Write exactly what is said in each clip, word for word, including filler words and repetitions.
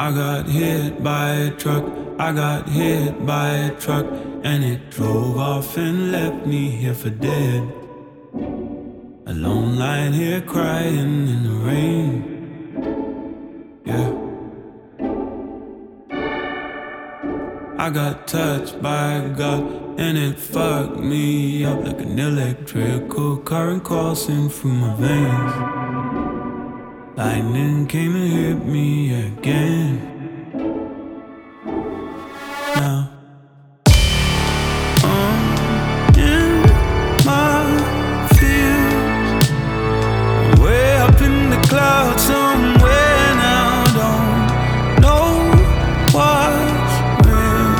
I got hit by a truck, I got hit by a truck, and it drove off and left me here for dead. Alone lying here crying in the rain. Yeah. I got touched by God and it fucked me up like an electrical current coursing through my veins. Lightning came and hit me again. Now I'm in my fields, way up in the clouds somewhere now. Don't know what's real,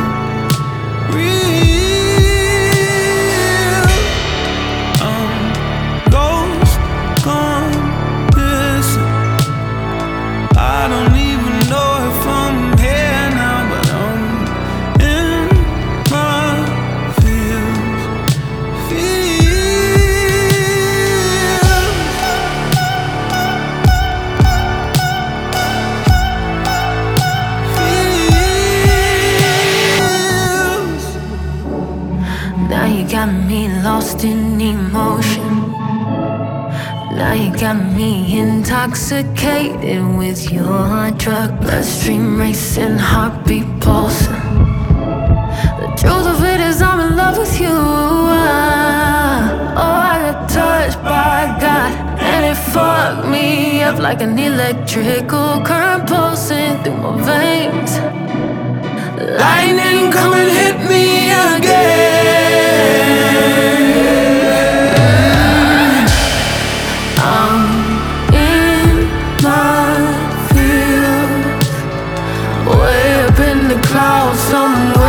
real. I'm ghost gone missing. I don't even know if I'm here now, but I'm in my fields, fields. Fields. Now you got me lost in emotion. Now you got me intoxicated with your drug. Bloodstream racing, heartbeat pulsing. The truth of it is I'm in love with you. Ah, oh, I got touched by God and it fucked me up like an electrical current pulsing through my veins. Lightning come and hit me again. I'm in my fields, way up in the clouds somewhere.